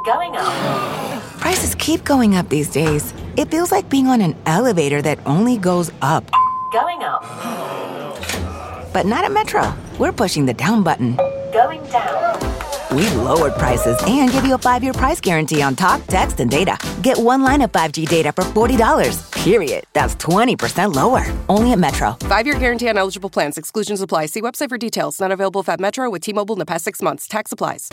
Going up. Prices keep going up these days. It feels like being on an elevator that only goes up. Going up. But not at Metro. We're pushing the down button. Going down. We've lowered prices and give you a 5-year price guarantee on talk, text, and data. Get one line of 5G data for $40, period. That's 20% lower. Only at Metro. 5-year guarantee on eligible plans. Exclusions apply. See website for details. Not available at Metro with T-Mobile in the past 6 months. Tax applies.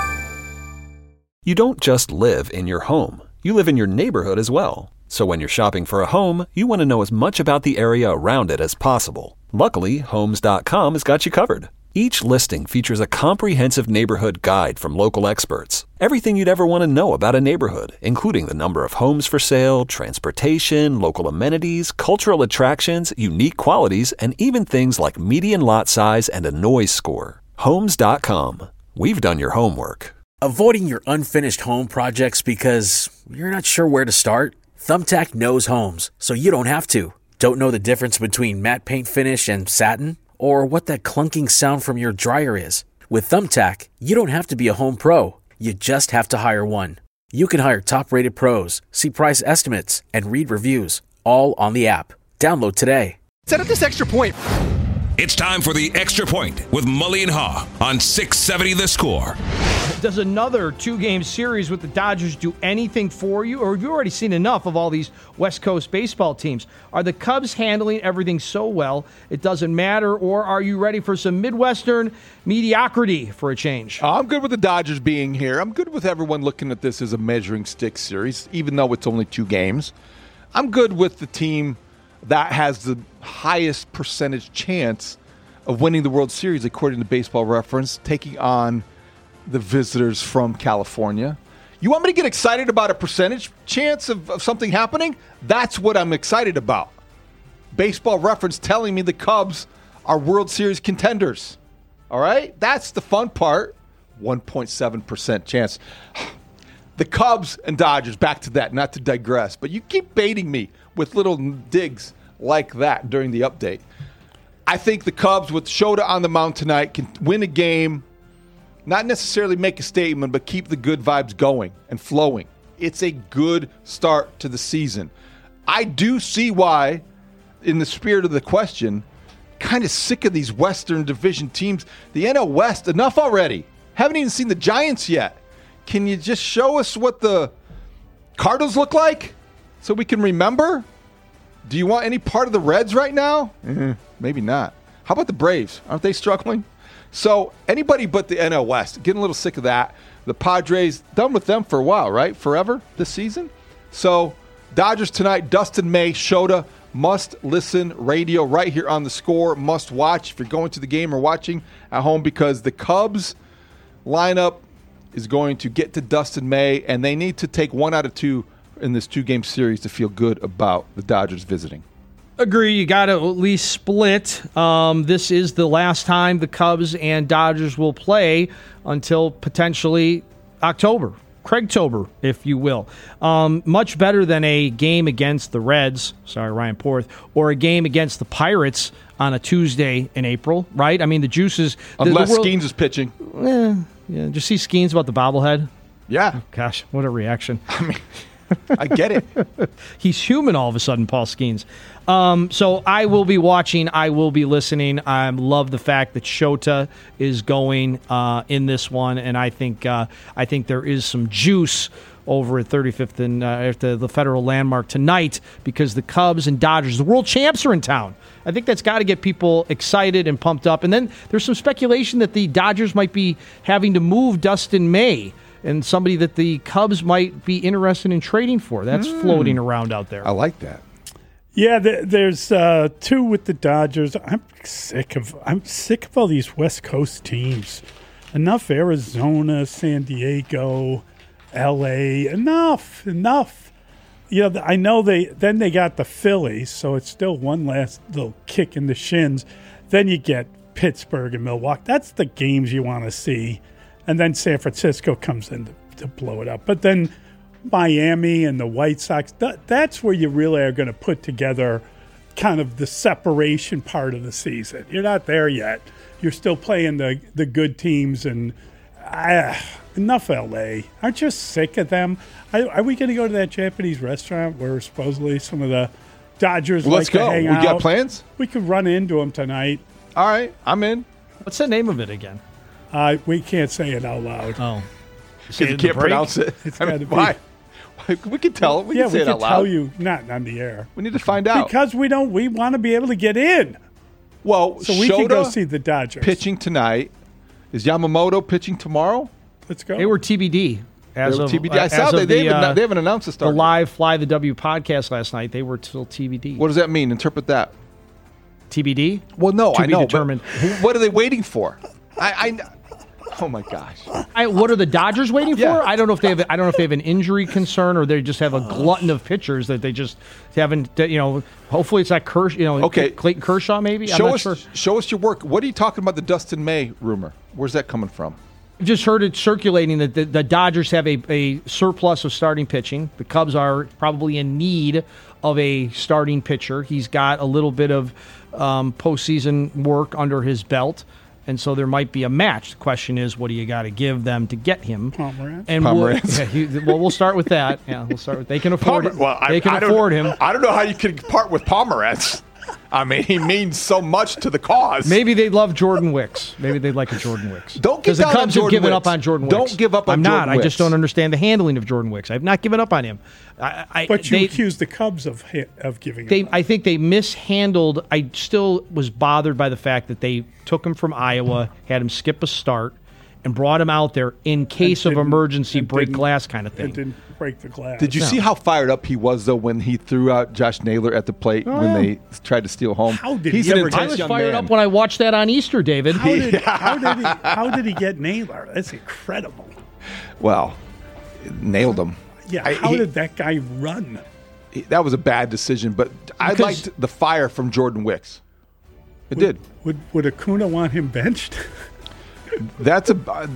You don't just live in your home. You live in your neighborhood as well. So when you're shopping for a home, you want to know as much about the area around it as possible. Luckily, Homes.com has got you covered. Each listing features a comprehensive neighborhood guide from local experts. Everything you'd ever want to know about a neighborhood, including the number of homes for sale, transportation, local amenities, cultural attractions, unique qualities, and even things like median lot size and a noise score. Homes.com. We've done your homework. Avoiding your unfinished home projects because you're not sure where to start? Thumbtack knows homes, so you don't have to. Don't know the difference between matte paint finish and satin? Or what that clunking sound from your dryer is? With Thumbtack, you don't have to be a home pro. You just have to hire one. You can hire top-rated pros, see price estimates, and read reviews, all on the app. Download today. Set up this extra point. It's time for the Extra Point with Mully and Haw on 670 The Score. Does another 2-game series with the Dodgers do anything for you, or have you already seen enough of all these West Coast baseball teams? Are the Cubs handling everything so well it doesn't matter, or are you ready for some Midwestern mediocrity for a change? I'm good with the Dodgers being here. I'm good with everyone looking at this as a measuring stick series, even though it's only 2 games. I'm good with the team that has the highest percentage chance of winning the World Series, according to Baseball Reference, taking on the visitors from California. You want me to get excited about a percentage chance of something happening? That's what I'm excited about. Baseball Reference telling me the Cubs are World Series contenders. All right? That's the fun part. 1.7% chance. The Cubs and Dodgers, back to that, not to digress, but you keep baiting me with little digs like that during the update. I think the Cubs, with Shota on the mound tonight, can win a game, not necessarily make a statement, but keep the good vibes going and flowing. It's a good start to the season. I do see why, in the spirit of the question, kind of sick of these Western Division teams. The NL West, enough already. Haven't even seen the Giants yet. Can you just show us what the Cardinals look like so we can remember? Do you want any part of the Reds right now? Maybe not. How about the Braves? Aren't they struggling? So anybody but the NL West. Getting a little sick of that. The Padres, done with them for a while, right? Forever this season. So Dodgers tonight, Dustin May, Shota, must-listen radio right here on The Score. Must watch if you're going to the game or watching at home, because the Cubs lineup is going to get to Dustin May, and they need to take 1 out of 2 in this 2-game series to feel good about the Dodgers visiting. Agree. You got to at least split. This is the last time the Cubs and Dodgers will play until potentially October. Craigtober, if you will. Much better than a game against the Reds, sorry, Ryan Porth, or a game against the Pirates on a Tuesday in April, right? I mean, the juices... Unless Skeens is pitching. Yeah. Did you see Skeens about the bobblehead? Yeah. Oh, gosh, what a reaction. I mean, I get it. He's human all of a sudden, Paul Skeens. So I will be watching. I will be listening. I love the fact that Shota is going in this one, and I think there is some juice over at 35th and at the Federal Landmark tonight, because the Cubs and Dodgers, the world champs, are in town. I think that's got to get people excited and pumped up. And then there's some speculation that the Dodgers might be having to move Dustin May, and somebody that the Cubs might be interested in trading for. That's floating around out there. I like that. Yeah, there's 2 with the Dodgers. I'm sick of all these West Coast teams. Enough Arizona, San Diego, L.A. Enough. You know, I know they got the Phillies, so it's still one last little kick in the shins. Then you get Pittsburgh and Milwaukee. That's the games you want to see. And then San Francisco comes in to blow it up. But then Miami and the White Sox, that's where you really are going to put together kind of the separation part of the season. You're not there yet. You're still playing the good teams, and Enough L.A. Aren't you sick of them? Are we going to go to that Japanese restaurant where supposedly some of the Dodgers Let's like go. to hang We out? got plans? We could run into them tonight. All right, I'm in. What's the name of it again? We can't say it out loud. Oh. Because you can't pronounce it. It's I mean, gotta be- why? We can tell. We can say it could out loud. tell you, not on the air. We need to find out. Because we want to be able to get in. Well, So we can go Shota see the Dodgers. pitching tonight. Is Yamamoto pitching tomorrow? Let's go. They were TBD. As They were of, TBD. I as saw of that they haven't announced the the start. live Fly the W podcast last night. They were still TBD. What does that mean? Interpret that. TBD? Well, no, To I be know. determined. But what are they waiting for? Oh my gosh. What are the Dodgers waiting for? Yeah. I don't know if they have. I don't know if they have an injury concern or they just have a glutton of pitchers that they just haven't. Hopefully it's not Kershaw. Okay. Clayton Kershaw maybe. I'm Show not us, sure. show us your work. What are you talking about? The Dustin May rumor? Where's that coming from? I've just heard it circulating that the Dodgers have a surplus of starting pitching. The Cubs are probably in need of a starting pitcher. He's got a little bit of postseason work under his belt, and so there might be a match. The question is, what do you got to give them to get him? Pomeranz. And we'll start with that. Yeah, we'll start with. They can afford it. They can afford him. I don't know how you can part with Pomeranz. I mean, he means so much to the cause. Maybe they love Jordan Wicks. Maybe they'd like a Jordan Wicks. Don't because get the down on Cubs have Jordan given Wicks. up on Jordan Wicks. Don't give up on I'm Jordan not. I just Wicks. don't understand the handling of Jordan Wicks. I've not given up on him. But you accused the Cubs of giving up. I think they mishandled. I still was bothered by the fact that they took him from Iowa, had him skip a start, and brought him out there in case of emergency break glass kind of thing. And didn't break the glass. Did you see how fired up he was, though, when he threw out Josh Naylor at the plate when they tried to steal home? How did He's he an ever intense I was young fired man. up when I watched that on Easter, David. How did he get Naylor? That's incredible. Well, nailed him. Yeah, how did that guy run? That was a bad decision, but I Because- liked the fire from Jordan Wicks. It did. Would Acuna want him benched? That's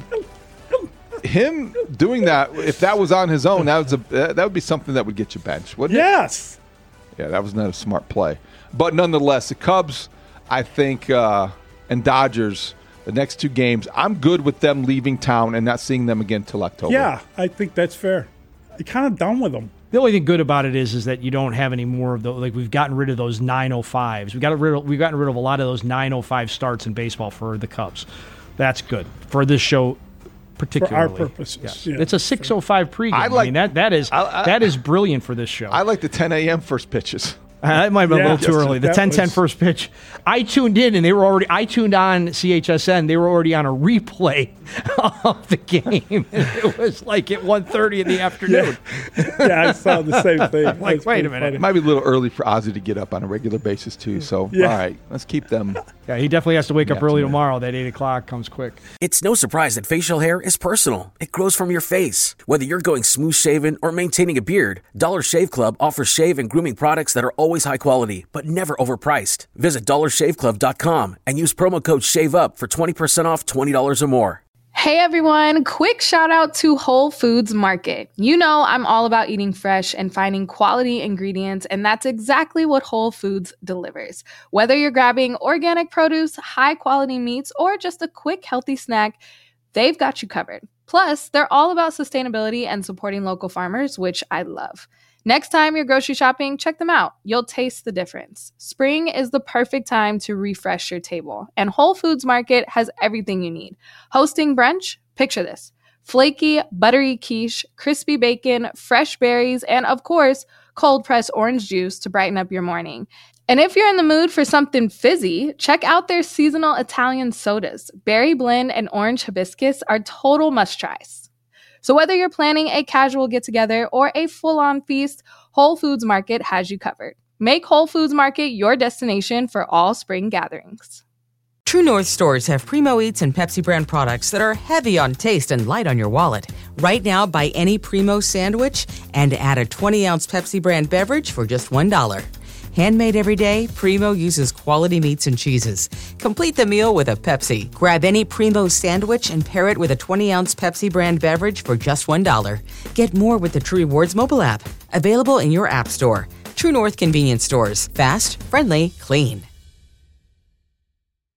him doing that. If that was on his own, that would be something that would get you benched, wouldn't it? Yes. Yeah, that was not a smart play. But nonetheless, the Cubs, I think, and Dodgers, the next two games, I'm good with them leaving town and not seeing them again till October. Yeah, I think that's fair. You're kind of done with them. The only thing good about it is that you don't have any more of those. Like we've gotten rid of those 905s. We've gotten rid of a lot of those 905 starts in baseball for the Cubs. That's good for this show, particularly For our purposes. Yes. Yeah. It's a 6:05 pregame. I mean that is brilliant for this show. I like the 10 a.m. first pitches. That might have been a Yeah. little too early. The That 10-10 was- first pitch. I tuned in, and I tuned on CHSN. They were already on a replay of the game. It was like at 1:30 in the afternoon. Yeah, I saw the same thing. Like, That's wait a pretty minute. It funny. might be a little early for Ozzy to get up on a regular basis, too. So, Yeah. all right, let's keep them. Yeah, he definitely has to wake up Yeah, early tonight. tomorrow. That 8 o'clock comes quick. It's no surprise that facial hair is personal. It grows from your face. Whether you're going smooth shaven or maintaining a beard, Dollar Shave Club offers shave and grooming products that are always high quality, but never overpriced. Visit dollarshaveclub.com and use promo code SHAVEUP for 20% off $20 or more. Hey everyone, quick shout out to Whole Foods Market. You know I'm all about eating fresh and finding quality ingredients, and that's exactly what Whole Foods delivers. Whether you're grabbing organic produce, high quality meats, or just a quick healthy snack, they've got you covered. Plus, they're all about sustainability and supporting local farmers, which I love. Next time you're grocery shopping, check them out. You'll taste the difference. Spring is the perfect time to refresh your table, and Whole Foods Market has everything you need. Hosting brunch? Picture this. Flaky, buttery quiche, crispy bacon, fresh berries, and of course, cold-pressed orange juice to brighten up your morning. And if you're in the mood for something fizzy, check out their seasonal Italian sodas. Berry blend and orange hibiscus are total must-tries. So whether you're planning a casual get-together or a full-on feast, Whole Foods Market has you covered. Make Whole Foods Market your destination for all spring gatherings. True North stores have Primo Eats and Pepsi brand products that are heavy on taste and light on your wallet. Right now, buy any Primo sandwich and add a 20-ounce Pepsi brand beverage for just $1. Handmade every day, Primo uses quality meats and cheeses. Complete the meal with a Pepsi. Grab any Primo sandwich and pair it with a 20-ounce Pepsi brand beverage for just $1. Get more with the True Rewards mobile app. Available in your app store. True North convenience stores. Fast, friendly, clean.